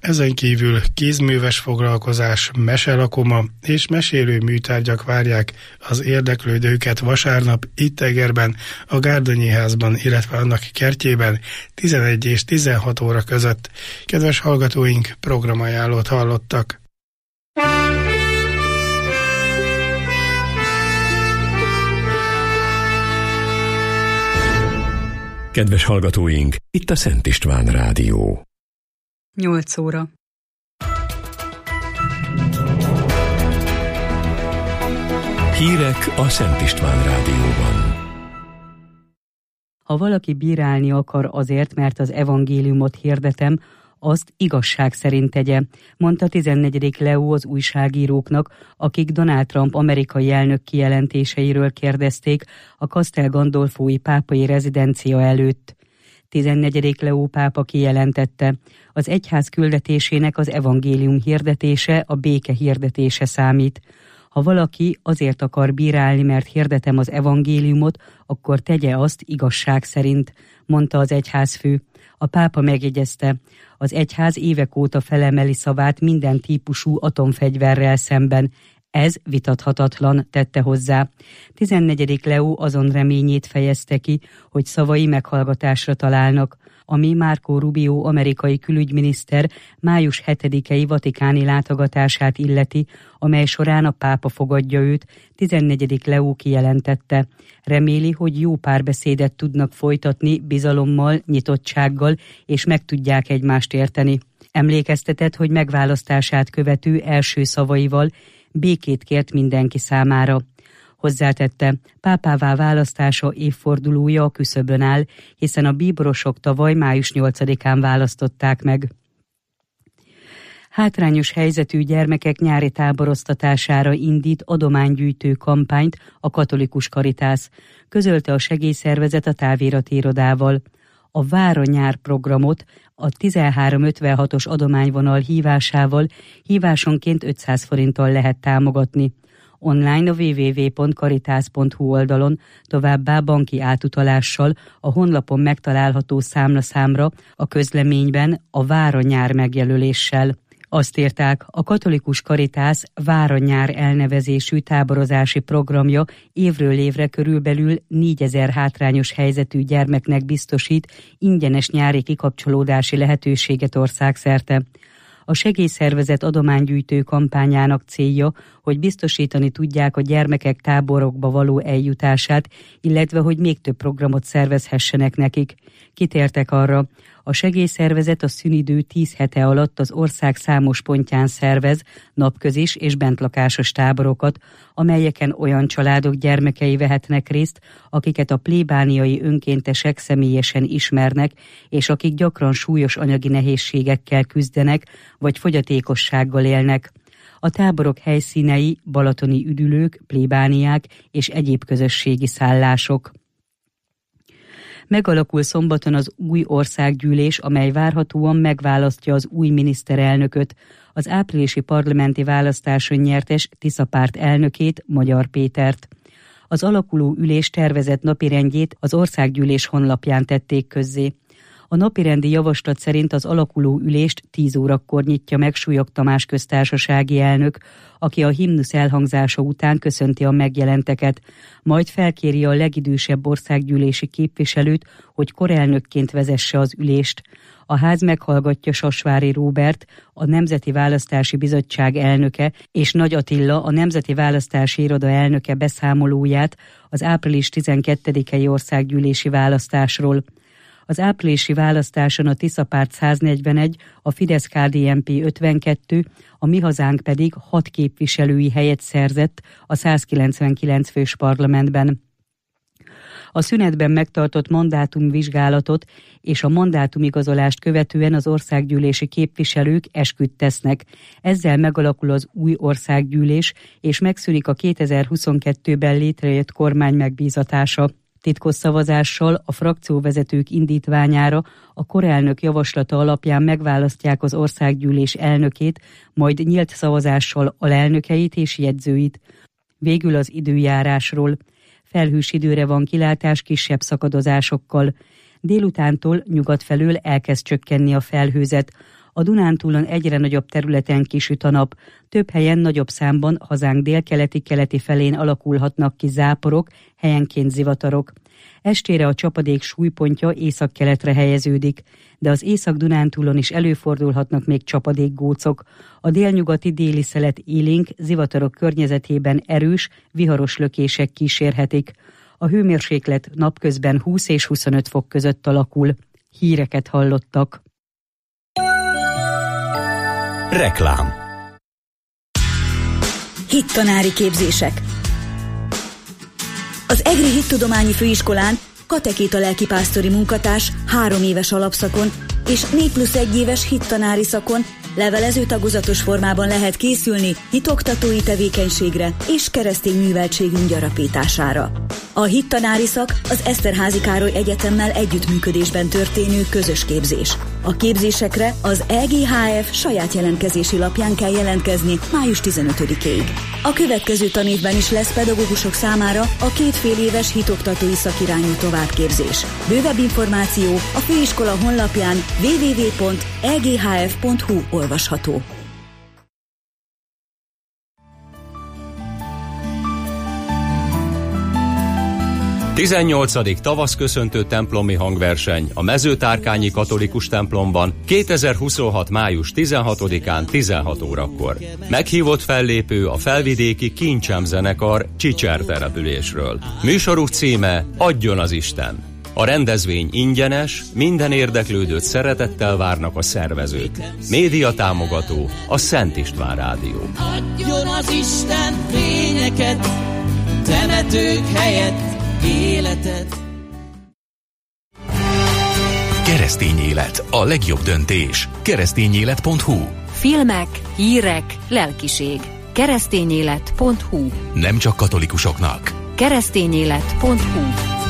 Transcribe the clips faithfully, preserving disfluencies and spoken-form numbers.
Ezen kívül kézműves foglalkozás, meselakoma és mesélő műtárgyak várják az érdeklődőket vasárnap itt Egerben, a Gárdonyi házban, illetve annak kertjében tizenegy és tizenhat óra között. Kedves hallgatóink, programajánlót hallottak. Kedves hallgatóink, itt a Szent István Rádió. nyolc óra. Hírek a Szent István Rádióban. Ha valaki bírálni akar azért, mert az evangéliumot hirdetem, azt igazság szerint tegye, mondta tizennegyedik Leó az újságíróknak, akik Donald Trump amerikai elnök kijelentéseiről kérdezték a Castel Gandolfói pápai rezidencia előtt. tizennegyedik Leó pápa kijelentette, az egyház küldetésének az evangélium hirdetése, a béke hirdetése számít. Ha valaki azért akar bírálni, mert hirdetem az evangéliumot, akkor tegye azt igazság szerint, mondta az egyházfő. A pápa megjegyezte, az egyház évek óta felemeli szavát minden típusú atomfegyverrel szemben. Ez vitathatatlan, tette hozzá. tizennegyedik Leó azon reményét fejezte ki, hogy szavai meghallgatásra találnak, ami Marco Rubio amerikai külügyminiszter május hetedikei vatikáni látogatását illeti, amely során a pápa fogadja őt, tizennegyedik Leó kijelentette. Reméli, hogy jó párbeszédet tudnak folytatni bizalommal, nyitottsággal, és meg tudják egymást érteni. Emlékeztetett, hogy megválasztását követő első szavaival békét kért mindenki számára. Hozzátette, pápává választása évfordulója a küszöbön áll, hiszen a bíborosok tavaly május nyolcadikán választották meg. Hátrányos helyzetű gyermekek nyári táboroztatására indít adománygyűjtő kampányt a Katolikus Karitász, közölte a segélyszervezet a távirati irodával. A Vár a nyár programot a tizenhárom ötvenhatos adományvonal hívásával hívásonként ötszáz forinttal lehet támogatni. Online a double-u double-u double-u pont caritas pont hu oldalon, továbbá banki átutalással a honlapon megtalálható számlaszámra, a közleményben a Vár a nyár megjelöléssel. Azt írták, a Katolikus Karitász Vár a nyár elnevezésű táborozási programja évről évre körülbelül négyezer hátrányos helyzetű gyermeknek biztosít ingyenes nyári kikapcsolódási lehetőséget országszerte. A segélyszervezet adománygyűjtő kampányának célja, hogy biztosítani tudják a gyermekek táborokba való eljutását, illetve hogy még több programot szervezhessenek nekik. Kitértek arra, a segélyszervezet a szünidő tíz hete alatt az ország számos pontján szervez napközis és bentlakásos táborokat, amelyeken olyan családok gyermekei vehetnek részt, akiket a plébániai önkéntesek személyesen ismernek, és akik gyakran súlyos anyagi nehézségekkel küzdenek, vagy fogyatékossággal élnek. A táborok helyszínei balatoni üdülők, plébániák és egyéb közösségi szállások. Megalakul szombaton az új országgyűlés, amely várhatóan megválasztja az új miniszterelnököt, az áprilisi parlamenti választáson nyertes Tisza-párt elnökét, Magyar Pétert. Az alakuló ülés tervezett napirendjét az országgyűlés honlapján tették közzé. A napirendi javaslat szerint az alakuló ülést tíz órakor nyitja meg Súlyog Tamás köztársasági elnök, aki a himnusz elhangzása után köszönti a megjelenteket, majd felkéri a legidősebb országgyűlési képviselőt, hogy korelnökként vezesse az ülést. A ház meghallgatja Sasvári Róbert, a Nemzeti Választási Bizottság elnöke, és Nagy Attila, a Nemzeti Választási Iroda elnöke beszámolóját az április tizenkettedikei országgyűlési választásról. Az áprilisi választáson a Tisza-párt száznegyvenegy, a Fidesz-ká dé en pé ötvenkettő, a Mi Hazánk pedig hat képviselői helyet szerzett a százkilencvenkilenc fős parlamentben. A szünetben megtartott mandátumvizsgálatot és a mandátumigazolást követően az országgyűlési képviselők esküt tesznek. Ezzel megalakul az új országgyűlés, és megszűnik a kétezer-huszonkettőben létrejött kormány megbízatása. Titkos szavazással a frakcióvezetők indítványára a korelnök javaslata alapján megválasztják az országgyűlés elnökét, majd nyílt szavazással alelnökeit és jegyzőit. Végül az időjárásról. Felhős időre van kilátás kisebb szakadozásokkal. Délutántól nyugat felől elkezd csökkenni a felhőzet. A Dunántúlon egyre nagyobb területen kisüt a nap, több helyen nagyobb számban hazánk délkeleti-keleti felén alakulhatnak ki záporok, helyenként zivatarok. Estére a csapadék súlypontja északkeletre helyeződik, de az Észak-Dunántúlon is előfordulhatnak még csapadékgócok. A délnyugati déli szelet élénk zivatarok környezetében erős, viharos lökések kísérhetik. A hőmérséklet napközben húsz és huszonöt fok között alakul. Híreket hallottak. Reklám. Hittanári képzések. Az EGRI Hittudományi Főiskolán katekéta lelkipásztori munkatárs három éves alapszakon és négy plusz egy éves hittanári szakon levelező tagozatos formában lehet készülni hitoktatói tevékenységre és keresztény műveltségünk gyarapítására. A hittanári szak az Eszterházy Károly Egyetemmel együttműködésben történő közös képzés. A képzésekre az E G H F saját jelentkezési lapján kell jelentkezni május tizenötödikéig. A következő tanévben is lesz pedagógusok számára a két fél éves hitoktatói szakirányú továbbképzés. Bővebb információ a főiskola honlapján double-u double-u double-u pont e g h f pont h u olvasható. tizennyolcadik tavaszköszöntő templomi hangverseny a Mezőtárkányi katolikus templomban kétezer-huszonhat május tizenhatodikán tizenhat órakor. Meghívott fellépő a felvidéki Kincsem zenekar Csicser településről. Műsoruk címe Adjon az Isten. A rendezvény ingyenes, minden érdeklődőt szeretettel várnak a szervezők. Média támogató a Szent István Rádió. Adjon az Isten fényeket, temetők helyett életet. Keresztény élet, a legjobb döntés. keresztényélet pont h u. Filmek, hírek, lelkiség. keresztényélet pont h u. Nem csak katolikusoknak. keresztényélet pont h u.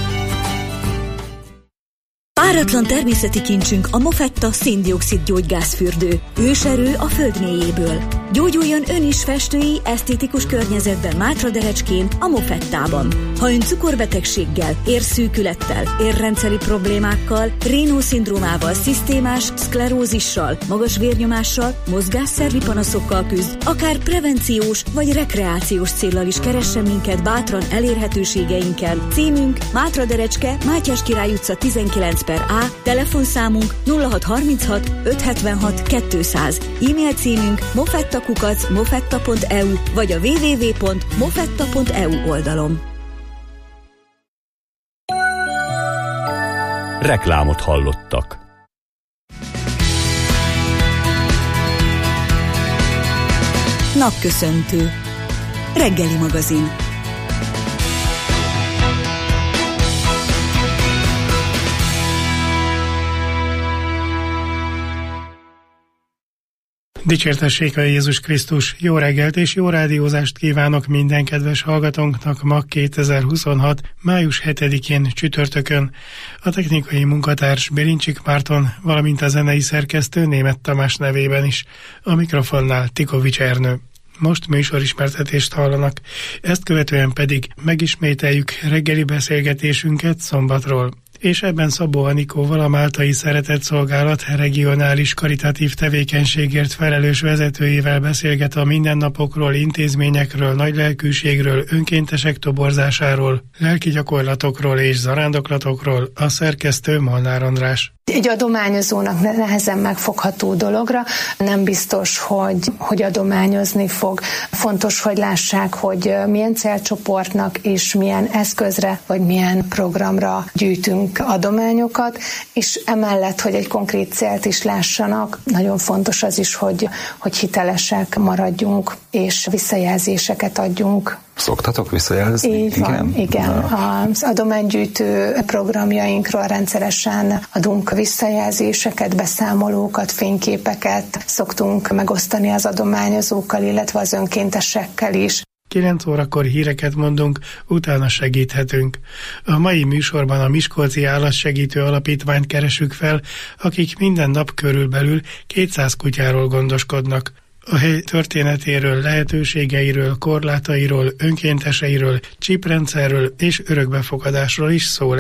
Páratlan természeti kincsünk a Mofetta szén-dioxid gyógygázfürdő. Őserő a föld mélyéből. Gyógyuljon ön is festői, esztétikus környezetben Mátraderecskén, a Mofettában. Ha ön cukorbetegséggel, érszűkülettel, érrendszeri problémákkal, Raynaud-szindrómával, szisztémás szklerózissal, magas vérnyomással, mozgásszervi panaszokkal küzd, akár prevenciós vagy rekreációs céllal is keressen minket bátran elérhetőségeinken. Címünk Mátraderecske, Mátyás Király utca tizenkilenc per A, telefonszámunk nulla hat harminchat ötszázhetvenhat kétszáz, e-mail címünk mofettakukac mofetta pont e u vagy a double-u double-u double-u pont mofetta pont e u oldalon. Reklámot hallottak. Napköszöntő. Reggeli magazin. Dicsértessék a Jézus Krisztus! Jó reggelt és jó rádiózást kívánok minden kedves hallgatónknak ma kétezer-huszonhat. május hetedikén csütörtökön. A technikai munkatárs Birincsik Márton, valamint a zenei szerkesztő Németh Tamás nevében is. A mikrofonnál Tikovics Ernő. Most műsorismertetést hallanak, ezt követően pedig megismételjük reggeli beszélgetésünket szombatról. És ebben Szabó Anikóval, a Máltai Szeretetszolgálat regionális karitatív tevékenységért felelős vezetőjével beszélget a mindennapokról, intézményekről, nagylelkűségről, önkéntesek toborzásáról, lelki gyakorlatokról és zarándoklatokról a szerkesztő Molnár András. Egy adományozónak nehezen megfogható dologra nem biztos, hogy, hogy adományozni fog. Fontos, hogy lássák, hogy milyen célcsoportnak és milyen eszközre vagy milyen programra gyűjtünk adományokat, és emellett, hogy egy konkrét célt is lássanak, nagyon fontos az is, hogy, hogy hitelesek maradjunk, és visszajelzéseket adjunk. Szoktatok visszajelzni? Így van, igen. igen. Az adománygyűjtő programjainkról rendszeresen adunk visszajelzéseket, beszámolókat, fényképeket, szoktunk megosztani az adományozókkal, illetve az önkéntesekkel is. kilenc órakor híreket mondunk, utána segíthetünk. A mai műsorban a Miskolci Állatsegítő Alapítványt keresünk fel, akik minden nap körülbelül kétszáz kutyáról gondoskodnak. A hely történetéről, lehetőségeiről, korlátairól, önkénteseiről, csiprendszerről és örökbefogadásról is szó lesz.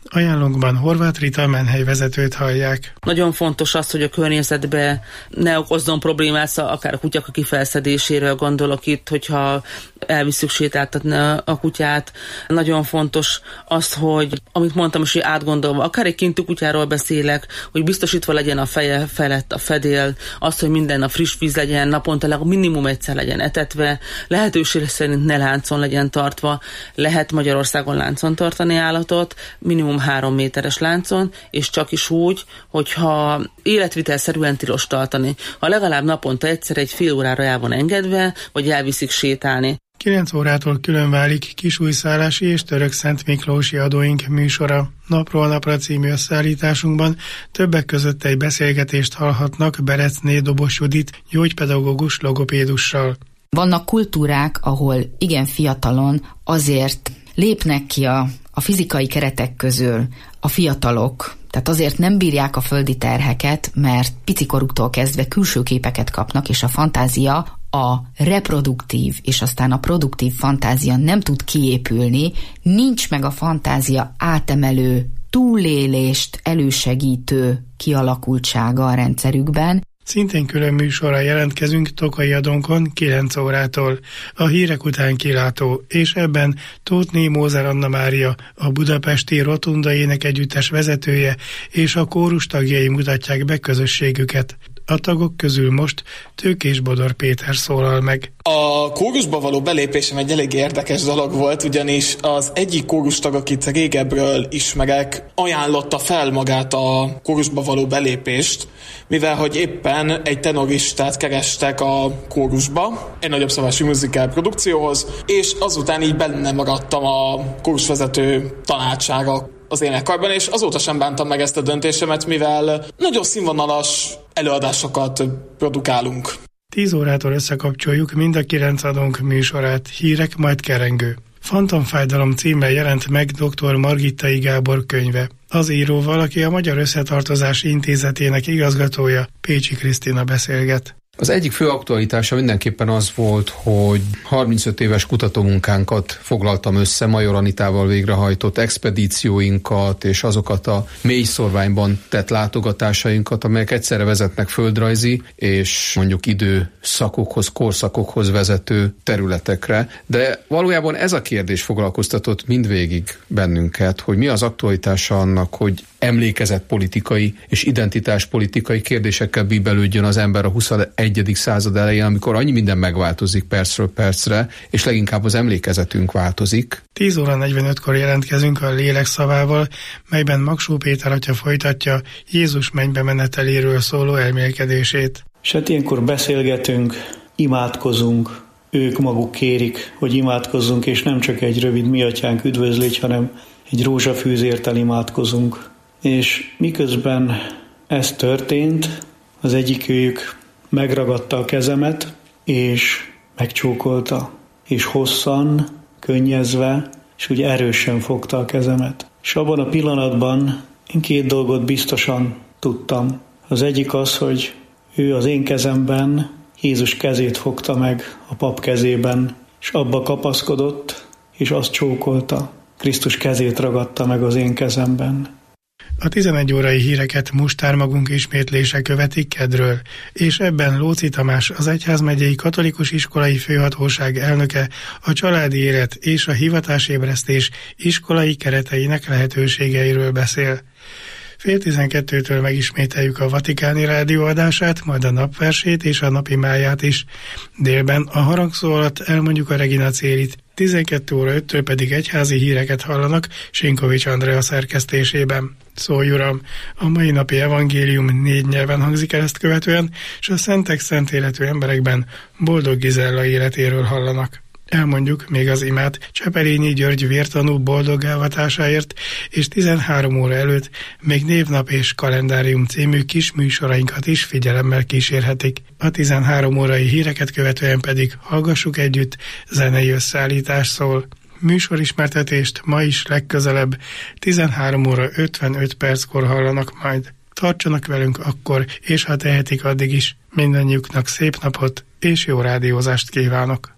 Ajánlónkban Horváth Rita menhelyvezetőt hallják. Nagyon fontos az, hogy a környezetbe ne okozzon problémát, akár a kutyák a kifelszedéséről gondolok itt, hogyha elviszük sétáltatni a kutyát. Nagyon fontos az, hogy amit mondtam is, hogy átgondolva, akár egy kintű kutyáról beszélek, hogy biztosítva legyen a feje felett a fedél, az, hogy minden a friss víz legyen, naponta legalább minimum egyszer legyen etetve, lehetőség szerint ne láncon legyen tartva, lehet Magyarországon láncon tartani állatot, minimum három méteres láncon, és csak is úgy, hogyha életvitelszerűen tilos tartani. Ha legalább naponta egyszer egy fél órára el van engedve, vagy elviszik sétálni. kilenc órától külön válik Kisújszállási és Török Szent Miklósi adóink műsora. Napról napra című összeállításunkban többek között egy beszélgetést hallhatnak Berecné Dobos Judit, gyógypedagógus logopédussal. Vannak kultúrák, ahol igen fiatalon azért lépnek ki a, a fizikai keretek közül a fiatalok, tehát azért nem bírják a földi terheket, mert picikoruktól kezdve külső képeket kapnak, és a fantázia, a reproduktív és aztán a produktív fantázia nem tud kiépülni, nincs meg a fantázia átemelő, túlélést elősegítő kialakultsága a rendszerükben. Szintén külön műsorra jelentkezünk Tokai Adonkon kilenc órától. A hírek után kilátó, és ebben Tóthné Mózer Anna Mária, a budapesti Rotunda énekegyüttes vezetője és a kórus tagjai mutatják be közösségüket. A tagok közül most Tőkés Bodor Péter szólal meg. A kórusba való belépésem egy elég érdekes dolog volt, ugyanis az egyik kórustag, akit régebről ismerek, ajánlotta fel magát a kórusba való belépést, mivel hogy éppen egy tenoristát kerestek a kórusba, egy nagyobb szabású muzikál produkcióhoz, és azután így benne maradtam a kórusvezető tanácsára az énekkarban, és azóta sem bántam meg ezt a döntésemet, mivel nagyon színvonalas előadásokat produkálunk. Tíz órától összekapcsoljuk mind a kilenc adónk műsorát, hírek majd kerengő. Fantomfájdalom címmel jelent meg dr. Margittai Gábor könyve. Az íróval, aki a Magyar Összetartozás Intézetének igazgatója, Pécsi Krisztina beszélget. Az egyik fő aktualitása mindenképpen az volt, hogy harmincöt éves kutatómunkánkat foglaltam össze, Major Anitával végrehajtott expedícióinkat és azokat a mélyszorványban tett látogatásainkat, amelyek egyszerre vezetnek földrajzi és mondjuk időszakokhoz, korszakokhoz vezető területekre. De valójában ez a kérdés foglalkoztatott mindvégig bennünket, hogy mi az aktualitása annak, hogy emlékezetpolitikai és identitáspolitikai kérdésekkel bíbelődjön az ember a huszonegyedik század elején, amikor annyi minden megváltozik percről percre, és leginkább az emlékezetünk változik. tíz óra negyvenötkor jelentkezünk a Lélek szavával, melyben Magsó Péter atya folytatja Jézus mennybe meneteléről szóló elmélkedését. És hát ilyenkor beszélgetünk, imádkozunk, ők maguk kérik, hogy imádkozzunk, és nem csak egy rövid mi atyánk üdvözlégy, hanem egy rózsafűzértel imádkozunk. És miközben ez történt, az egyikőjük megragadta a kezemet, és megcsókolta, és hosszan, könnyezve, és úgy erősen fogta a kezemet. És abban a pillanatban én két dolgot biztosan tudtam. Az egyik az, hogy ő az én kezemben Jézus kezét fogta meg a pap kezében, és abba kapaszkodott, és azt csókolta. Krisztus kezét ragadta meg az én kezemben. A tizenegy órai híreket Mustár magunk ismétlése követik kedről, és ebben Lóczy Tamás, az Egyházmegyei Katolikus Iskolai Főhatóság elnöke a családi élet és a hivatásébresztés iskolai kereteinek lehetőségeiről beszél. Fél tizenkettőtől megismételjük a Vatikáni Rádió adását, majd a napversét és a napi máját is. Délben a harangszó alatt elmondjuk a Regina Célit, tizenkét óra öttől pedig egyházi híreket hallanak Sinkovics Andrea szerkesztésében. Szólj Uram! A mai napi evangélium négy nyelven hangzik el ezt követően, és a szentek szent életű emberekben Boldog Gizella életéről hallanak. Elmondjuk még az imát Cseperényi György vértanú boldogálvatásáért, és tizenhárom óra előtt még névnap és kalendárium című kis műsorainkat is figyelemmel kísérhetik. A tizenhárom órai híreket követően pedig hallgassuk együtt, zenei összeállítás szól. Műsorismertetést ma is legközelebb tizenhárom óra ötvenöt perckor hallanak majd. Tartsanak velünk akkor, és ha tehetik addig is. Mindannyiuknak szép napot és jó rádiózást kívánok!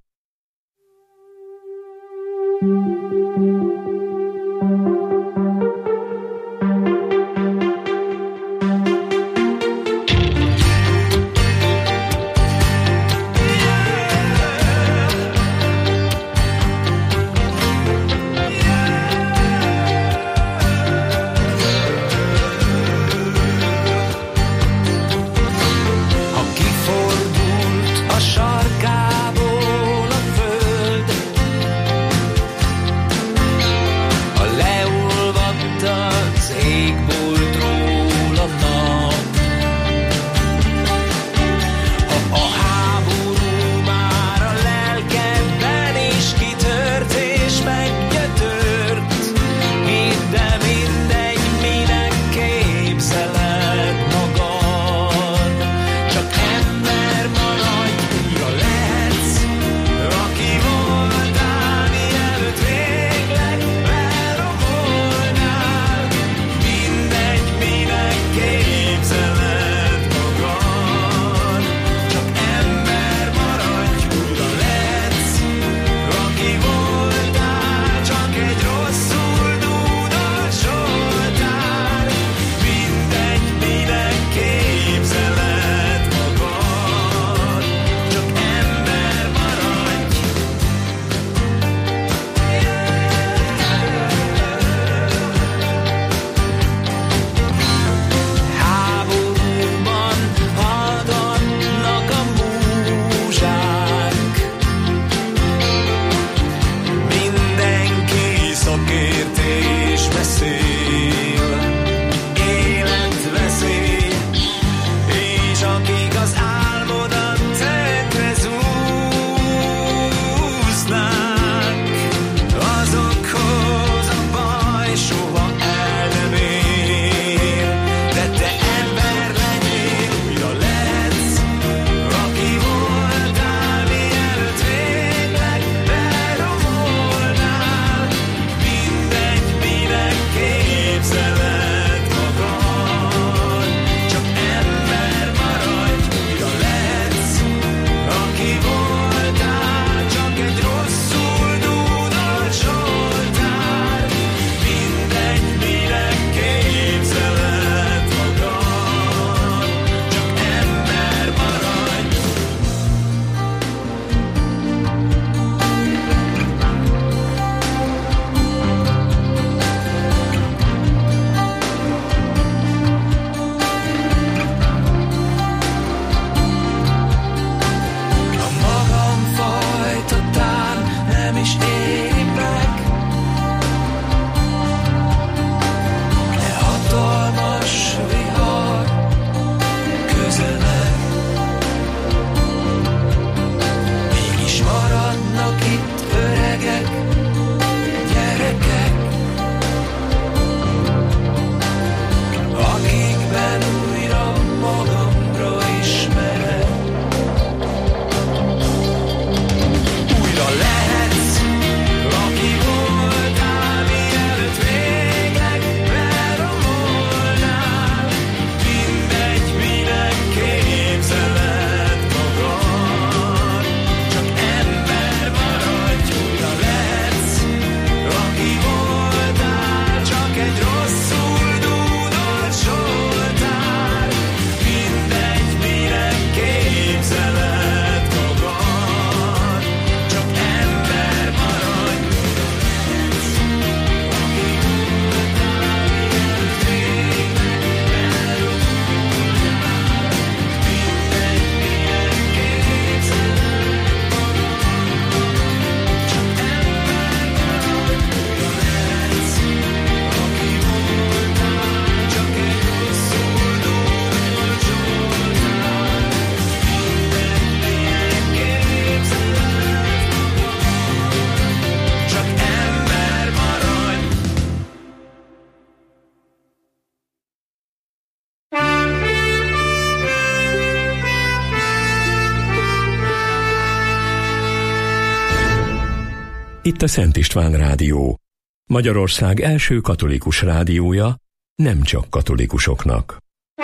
Itt a Szent István Rádió, Magyarország első katolikus rádiója, nem csak katolikusoknak.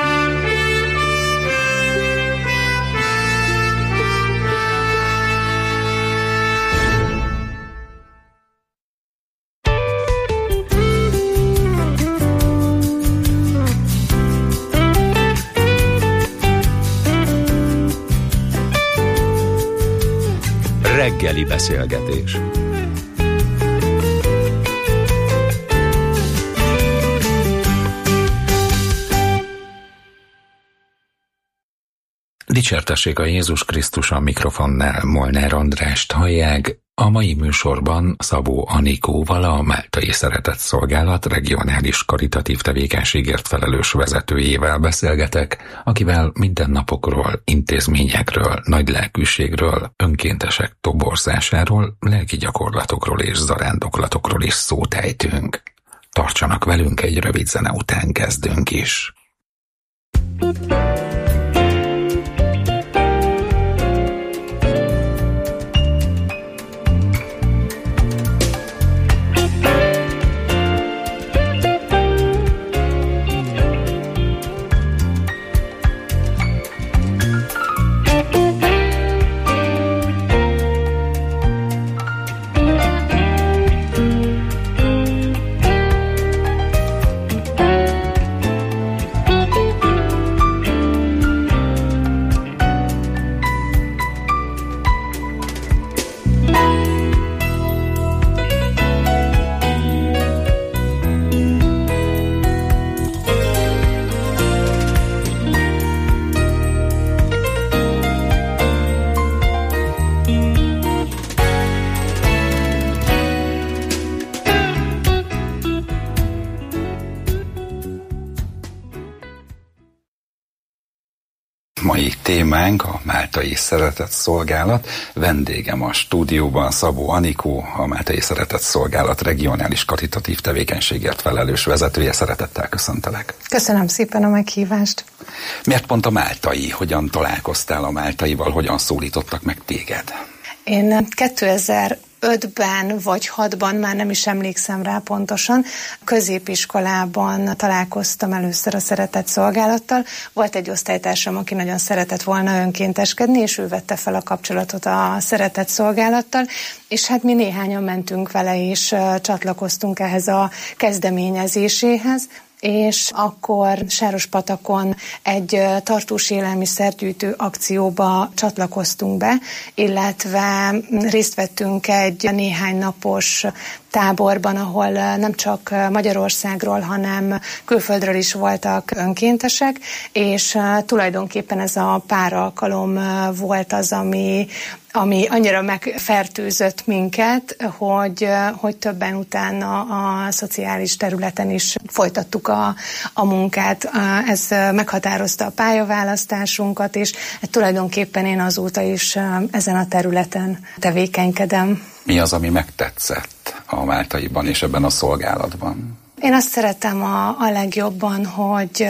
Reggeli beszélgetés. Dicsértessék a Jézus Krisztus, a mikrofonnál Molnár Andrást hallják. A mai műsorban Szabó Anikóval, a Máltai Szeretetszolgálat regionális karitatív tevékenységért felelős vezetőjével beszélgetek, akivel mindennapokról, intézményekről, nagylelkűségről, önkéntesek toborzásáról, lelki gyakorlatokról és zarándoklatokról is szót ejtünk. Tartsanak velünk, egy rövid zene után kezdünk is. Mai témánk a Máltai Szeretetszolgálat. Vendégem a stúdióban Szabó Anikó, a Máltai Szeretetszolgálat regionális karitatív tevékenységért felelős vezetője. Szeretettel köszöntelek. Köszönöm szépen a meghívást. Miért pont a máltai? Hogyan találkoztál a máltaival? Hogyan szólítottak meg téged? Én kétezer-ötben vagy hatban, már nem is emlékszem rá pontosan, középiskolában találkoztam először a Szeretetszolgálattal. Volt egy osztálytársam, aki nagyon szeretett volna önkénteskedni, és ő vette fel a kapcsolatot a Szeretetszolgálattal, és hát mi néhányan mentünk vele, és csatlakoztunk ehhez a kezdeményezéséhez. És akkor Sárospatakon egy tartós élelmiszergyűjtő akcióba csatlakoztunk be, illetve részt vettünk egy néhány napos táborban, ahol nem csak Magyarországról, hanem külföldről is voltak önkéntesek, és tulajdonképpen ez a pár alkalom volt az, ami ami annyira megfertőzött minket, hogy, hogy többen utána a szociális területen is folytattuk a, a munkát. Ez meghatározta a pályaválasztásunkat, és tulajdonképpen én azóta is ezen a területen tevékenykedem. Mi az, ami megtetszett a Máltaiban és ebben a szolgálatban? Én azt szeretem a, a legjobban, hogy,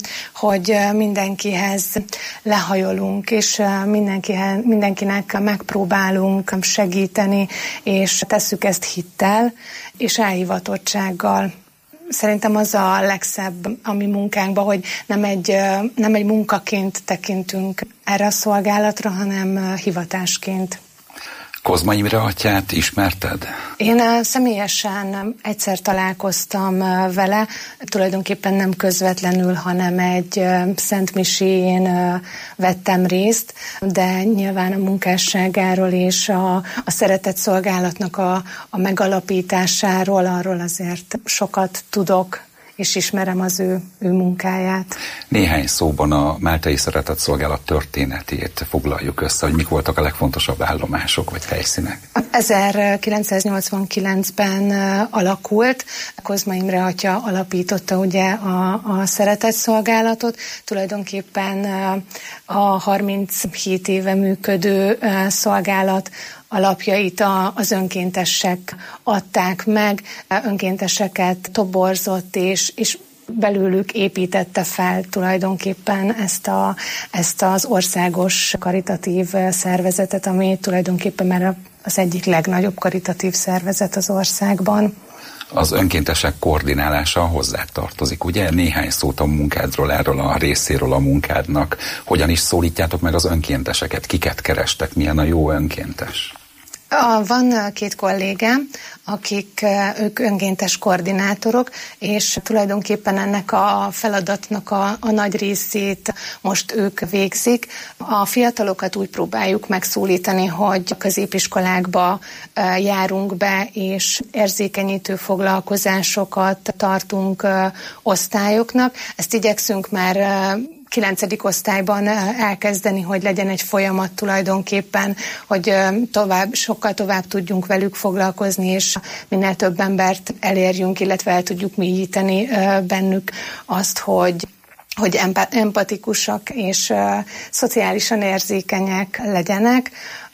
hogy mindenkihez lehajolunk, és mindenkihez, mindenkinek megpróbálunk segíteni, és tesszük ezt hittel és elhivatottsággal. Szerintem az a legszebb a mi munkánkban, hogy nem egy, nem egy munkaként tekintünk erre a szolgálatra, hanem hivatásként. Kozma Imre atyát ismerted? Én személyesen egyszer találkoztam vele, tulajdonképpen nem közvetlenül, hanem egy szentmisén vettem részt, de nyilván a munkásságáról és a, a szeretetszolgálatnak a, a megalapításáról, arról azért sokat tudok, és ismerem az ő, ő munkáját. Néhány szóban a Máltai Szeretetszolgálat történetét foglaljuk össze, hogy mik voltak a legfontosabb állomások vagy helyszínek. ezerkilencszáznyolcvankilencben alakult, Kozma Imre atya alapította ugye a, a Szeretetszolgálatot, tulajdonképpen a harminchét éve működő szolgálat alapjait az önkéntesek adták meg, önkénteseket toborzott, és, és belőlük építette fel tulajdonképpen ezt, a, ezt az országos karitatív szervezetet, ami tulajdonképpen már a az egyik legnagyobb karitatív szervezet az országban. Az önkéntesek koordinálása hozzá tartozik, ugye? Néhány szót a munkádról, erről a részéről a munkádnak. Hogyan is szólítjátok meg az önkénteseket? Kiket kerestek? Milyen a jó önkéntes? Van két kollégám, akik ők önkéntes koordinátorok, és tulajdonképpen ennek a feladatnak a, a nagy részét most ők végzik. A fiatalokat úgy próbáljuk megszólítani, hogy középiskolákba járunk be, és érzékenyítő foglalkozásokat tartunk osztályoknak. Ezt igyekszünk már kilencedik osztályban elkezdeni, hogy legyen egy folyamat tulajdonképpen, hogy tovább, sokkal tovább tudjunk velük foglalkozni, és minél több embert elérjünk, illetve el tudjuk mélyíteni bennük azt, hogy hogy empatikusak és szociálisan érzékenyek legyenek,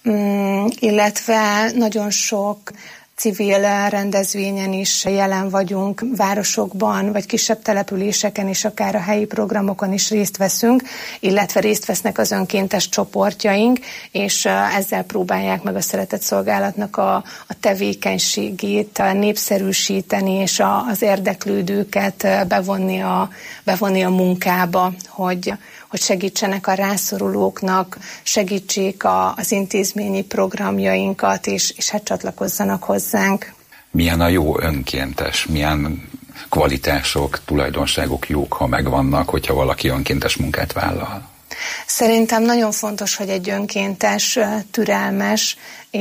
illetve nagyon sok civil rendezvényen is jelen vagyunk, városokban, vagy kisebb településeken is, akár a helyi programokon is részt veszünk, illetve részt vesznek az önkéntes csoportjaink, és ezzel próbálják meg a Szeretett Szolgálatnak a, a tevékenységét népszerűsíteni, és a, az érdeklődőket bevonni a, bevonni a munkába, hogy hogy segítsenek a rászorulóknak, segítsék a, az intézményi programjainkat, és, és hát csatlakozzanak hozzánk. Milyen a jó önkéntes, milyen kvalitások, tulajdonságok jók, ha megvannak, hogyha valaki önkéntes munkát vállal? Szerintem nagyon fontos, hogy egy önkéntes türelmes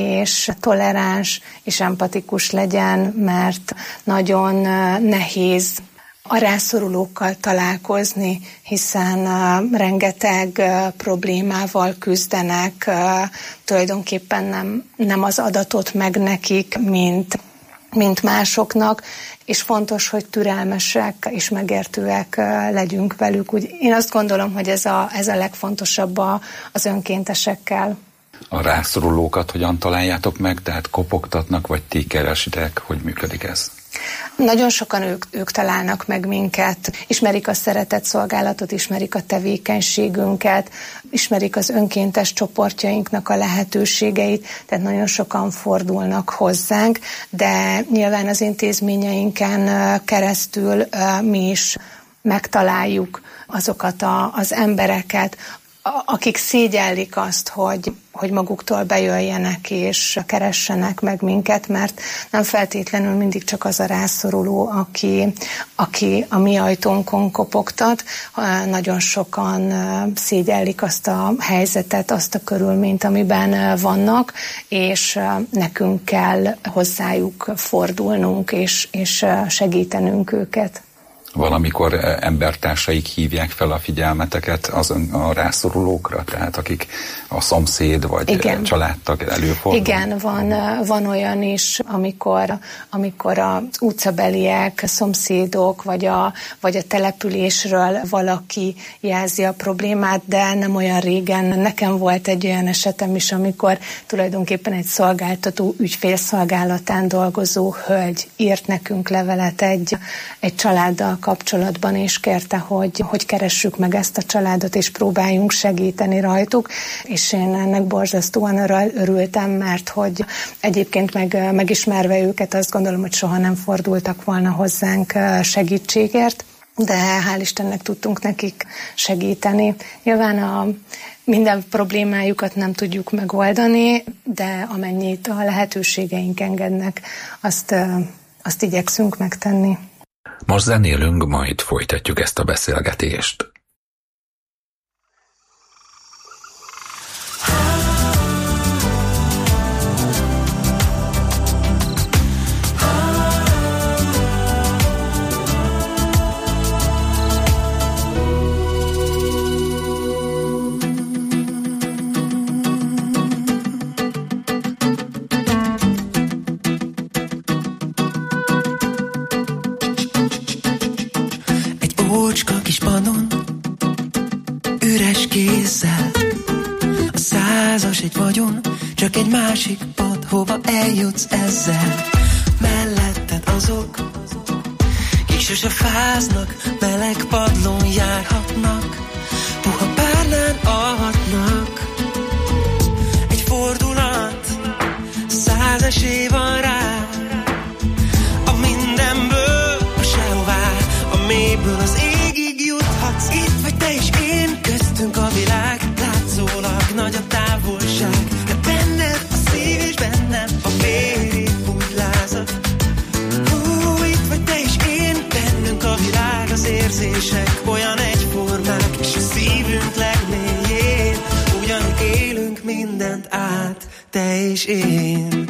és toleráns és empatikus legyen, mert nagyon nehéz a rászorulókkal találkozni, hiszen uh, rengeteg uh, problémával küzdenek, uh, tulajdonképpen nem, nem az adatot meg nekik, mint, mint másoknak, és fontos, hogy türelmesek és megértőek uh, legyünk velük. Úgy, én azt gondolom, hogy ez a, ez a legfontosabb a, az önkéntesekkel. A rászorulókat hogyan találjátok meg? Tehát kopogtatnak, vagy ti keresitek? Hogy működik ez? Nagyon sokan ők, ők találnak meg minket, ismerik a Szeretett Szolgálatot, ismerik a tevékenységünket, ismerik az önkéntes csoportjainknak a lehetőségeit, tehát nagyon sokan fordulnak hozzánk, de nyilván az intézményeinken keresztül mi is megtaláljuk azokat a, az embereket, akik szégyellik azt, hogy, hogy maguktól bejöjjenek és keressenek meg minket, mert nem feltétlenül mindig csak az a rászoruló, aki, aki a mi ajtónkon kopogtat. Nagyon sokan szégyellik azt a helyzetet, azt a körülményt, amiben vannak, és nekünk kell hozzájuk fordulnunk és, és segítenünk őket. Valamikor embertársaik hívják fel a figyelmeteket azon a rászorulókra, tehát akik a szomszéd vagy igen. családtag előfordul? Igen, van, van olyan is, amikor, amikor az utcabeliek, szomszédok vagy a, vagy a településről valaki jelzi a problémát, de nem olyan régen. Nekem volt egy olyan esetem is, amikor tulajdonképpen egy szolgáltató ügyfélszolgálatán dolgozó hölgy írt nekünk levelet egy, egy családdal kapcsolatban, és kérte, hogy, hogy keressük meg ezt a családot, és próbáljunk segíteni rajtuk, és én ennek borzasztóan örültem, mert hogy egyébként meg, megismerve őket, azt gondolom, hogy soha nem fordultak volna hozzánk segítségért, de hál' Istennek tudtunk nekik segíteni. Nyilván a minden problémájukat nem tudjuk megoldani, de amennyit a lehetőségeink engednek, azt, azt igyekszünk megtenni. Most zenélünk, majd folytatjuk ezt a beszélgetést. A százas egy vagyon, csak egy másik pad, hova eljutsz ezzel. Melletted azok, kik sose fáznak, meleg padlón járhatnak, puha párnán alhatnak. Egy fordulat, esély van rá. A mindenből a sehová, a mélyből az égig juthatsz. Itt vagy te és én, köztünk a világ, látszólag nagy a távolság, de benned a szív és bennem a vér épp úgy lázad. Hú, itt vagy te és én, bennünk a világ, az érzések olyan egyformák, és a szívünk legmélyén ugyanúgy élünk mindent át, te és én.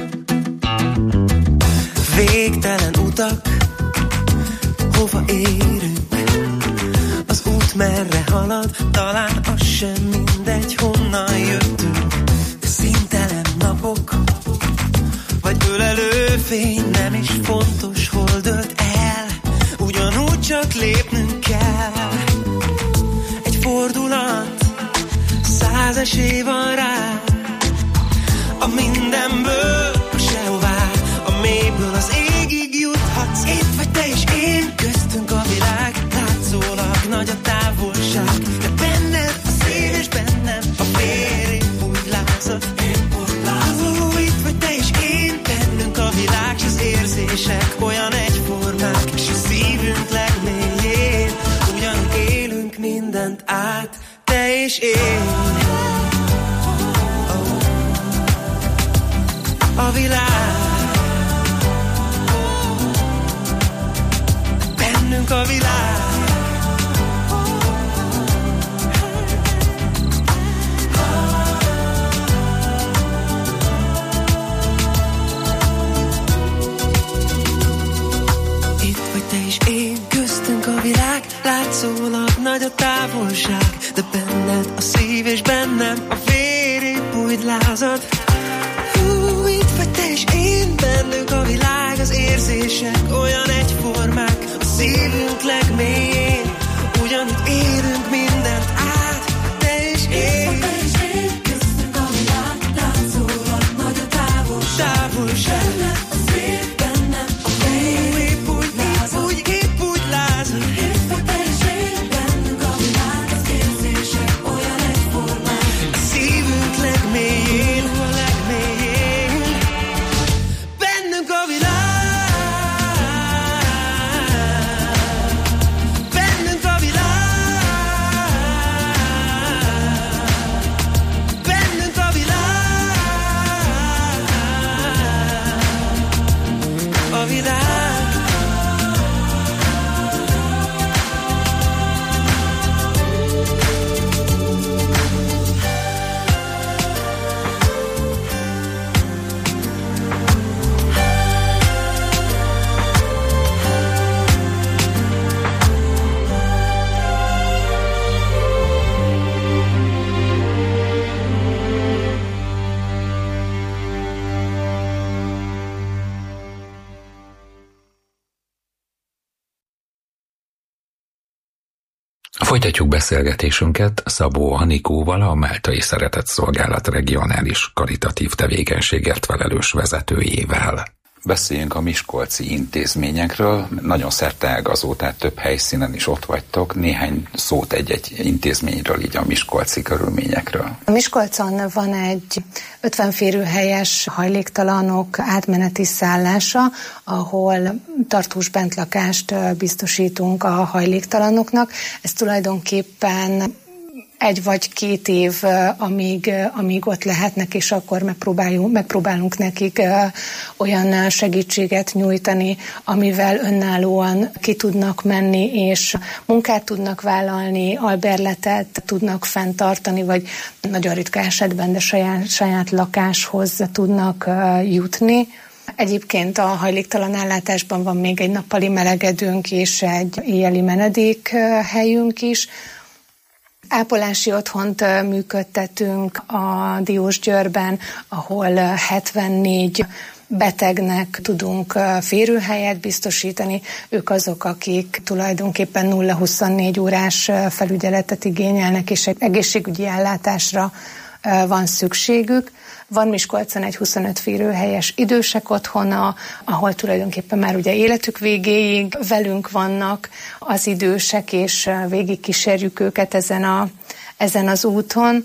Végtelen utak, hova érünk? Az út merre halad, talán az sem mindegy, honnan jöttünk. De színtelen napok, vagy ölelő fény, nem is fontos, hol dölt el, ugyanúgy csak lépnünk kell. Egy fordulat, száz esély van rá. A mindenből a sehová, a mélyből az égig juthatsz. Itt vagy te és én, köztünk a világ, látszólag nagy a távolság, de benned a szív és bennem a vér épp úgy lázad. Hú, itt vagy te és én, bennünk a világ, s az érzések olyan egyformák, és a szívünk legmélyén ugyanúgy élünk mindent át, te és én. A világ, bennünk a világ. Itt vagy te és én, köztünk a világ, látszólag nagy a távolság, de benned a szív és bennem a vér épp úgy lázad. Hú, itt vagy te és én, bennünk a világ, az érzések olyan egyformák, a szívünk legmélyén ugyanúgy élünk mindent át, te és én. Te és én, köztünk a világ, látszólag nagy a távolság, távolság. Benned a szív, bennem a vér épp úgy, épp úgy, épp úgy lázad. Itt vagy te és én, bennünk a világ, az érzések olyan egyformák, a szívünk legmélyén, a legmélyén. Bennünk a világ, bennünk a világ, bennünk a világ, a világ. Folytatjuk beszélgetésünket Szabó Anikóval, a Máltai Szeretetszolgálat regionális karitatív tevékenységért felelős vezetőjével. Beszéljünk a miskolci intézményekről. Nagyon szerteágazó, tehát több helyszínen is ott vagytok. Néhány szót egy-egy intézményről, így a miskolci körülményekről. A Miskolcon van egy ötven férőhelyes hajléktalanok átmeneti szállása, ahol tartós bentlakást biztosítunk a hajléktalanoknak. Ez tulajdonképpen egy vagy két év, amíg, amíg ott lehetnek, és akkor megpróbálunk, megpróbálunk nekik olyan segítséget nyújtani, amivel önállóan ki tudnak menni, és munkát tudnak vállalni, albérletet tudnak fenntartani, vagy nagyon ritka esetben, de saját, saját lakáshoz tudnak jutni. Egyébként a hajléktalan ellátásban van még egy nappali melegedőnk és egy éjjeli menedékhelyünk is. Ápolási otthont működtetünk a Diósgyőrben, ahol hetvennégy betegnek tudunk férőhelyet biztosítani. Ők azok, akik tulajdonképpen nulla huszonnégy órás felügyeletet igényelnek, és egy egészségügyi ellátásra van szükségük. Van Miskolcon egy huszonöt férőhelyes idősek otthona, ahol tulajdonképpen már ugye életük végéig velünk vannak az idősek, és végig kísérjük őket ezen, a, ezen az úton.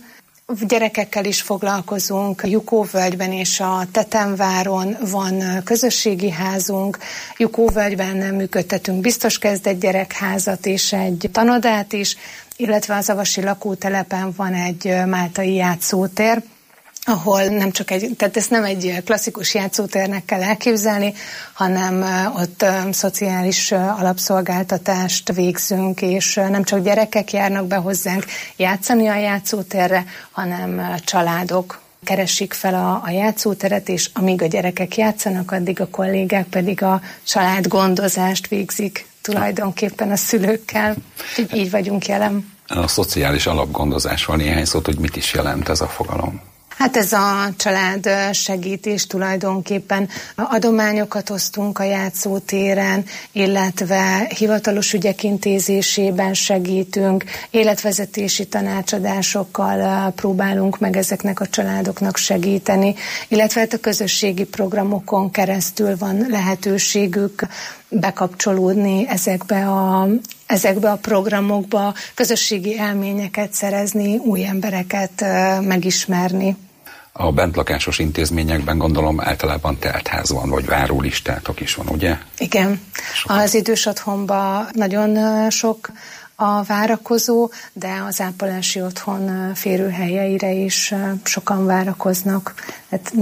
Gyerekekkel is foglalkozunk. Jukóvölgyben és a Tetemváron van közösségi házunk. Jukóvölgyben működtetünk biztos kezdett gyerekházat és egy tanodát is, illetve az avasi lakótelepen van egy máltai játszótér, ahol nem csak egy, tehát ezt nem egy klasszikus játszótérnek kell elképzelni, hanem ott szociális alapszolgáltatást végzünk, és nem csak gyerekek járnak be hozzánk játszani a játszótérre, hanem családok keresik fel a, a játszóteret, és amíg a gyerekek játszanak, addig a kollégák pedig a családgondozást végzik tulajdonképpen a szülőkkel. Így, így vagyunk jelen. A szociális alapgondozásról néhány szót, hogy mit is jelent ez a fogalom? Hát ez a család segítés tulajdonképpen. Adományokat osztunk a játszótéren, illetve hivatalos ügyek intézésében segítünk, életvezetési tanácsadásokkal próbálunk meg ezeknek a családoknak segíteni, illetve hát a közösségi programokon keresztül van lehetőségük bekapcsolódni ezekbe a, ezekbe a programokba, közösségi élményeket szerezni, új embereket megismerni. A bentlakásos intézményekben gondolom általában teltház van, vagy várólistátok is van, ugye? Igen. Az idős otthonban nagyon sok a várakozó, de az ápolási otthon férőhelyeire is sokan várakoznak. Hát